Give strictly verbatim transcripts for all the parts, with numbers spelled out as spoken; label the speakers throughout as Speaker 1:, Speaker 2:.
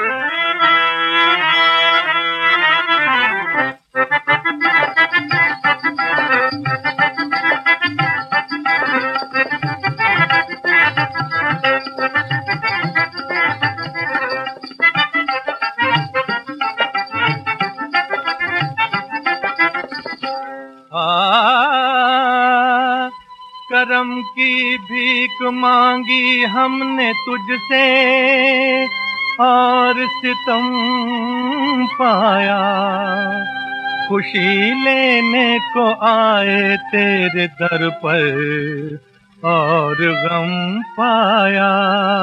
Speaker 1: करम की भीख मांगी हमने तुझसे और सितम पाया, खुशी लेने को आए तेरे दर पर और गम पाया।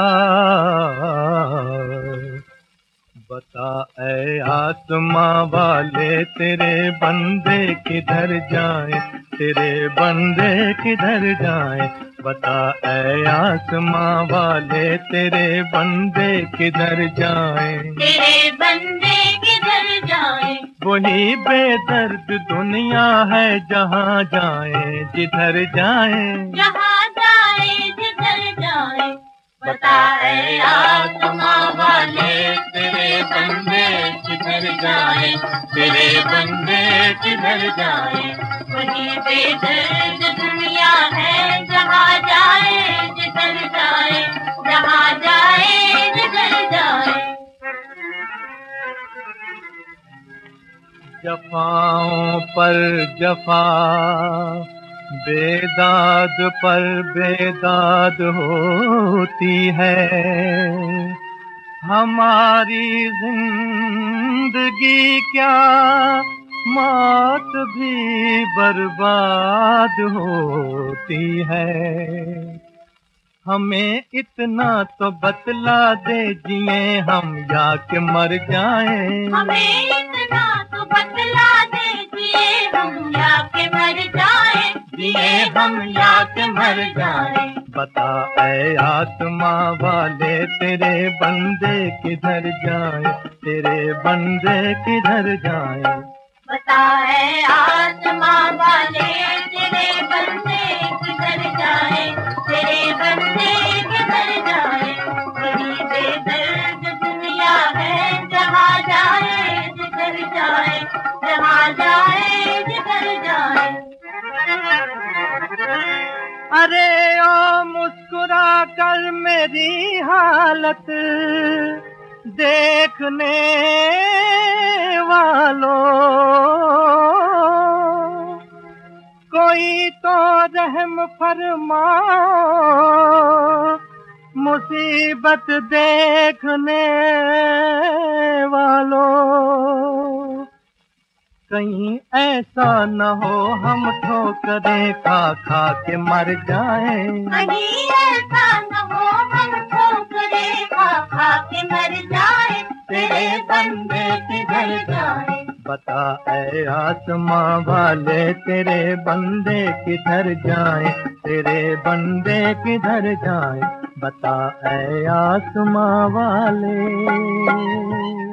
Speaker 1: बता ऐ आसमां वाले तेरे बंदे किधर जाए, तेरे बंदे किधर जाए। बता ऐ आसमां वाले तेरे बंदे किधर जाए,
Speaker 2: तेरे बंदे किधर जाए।
Speaker 1: वही बेदर्द दुनिया है जहाँ जाए जिधर जाए,
Speaker 2: जहाँ जाए जिधर जाए। बता ऐ आसमां वाले तेरे बंदे किधर जाए, तेरे बंदे किधर जाए। वही बेदर्द दुनिया है जहाँ जाए जिधर जाए, जहाँ जाए जिधर जाए।
Speaker 1: जफाओं पर जफा बेदाद पर बेदाद होती है, हमारी जिंदगी क्या मौत भी बर्बाद होती है। हमें इतना तो बतला दे जिए हम या के मर जाएं,
Speaker 2: हमें इतना तो बतला दे जिए हम या के मर जाएं,
Speaker 1: जिए हम या के मर जाएं। बता ऐ आसमां वाले तेरे बंदे किधर जाए, तेरे बंदे किधर जाए।
Speaker 2: बता ऐ आसमां वाले तेरे बंदे किधर जाए, तेरे बंदे किधर जाए। बड़ी बेदर्द दुनिया है जहाँ जाए जिधर जाए, जहाँ जाए जिधर जाए।
Speaker 1: अरे ओ मुस्कुरा कर मेरी हालत देखने वालों, कोई तो रहम फरमाओ मुसीबत देखने वालों। कहीं ऐसा न हो हम ठोकरें खा खा के मर जाएं,
Speaker 2: कहीं ऐसा न हो हम ठोकरें खा खा के मर जाएं।
Speaker 1: तेरे बंदे किधर जाए। बता ऐ आसमां वाले तेरे बंदे किधर जाए, तेरे बंदे किधर जाए। बता ऐ आसमां वाले।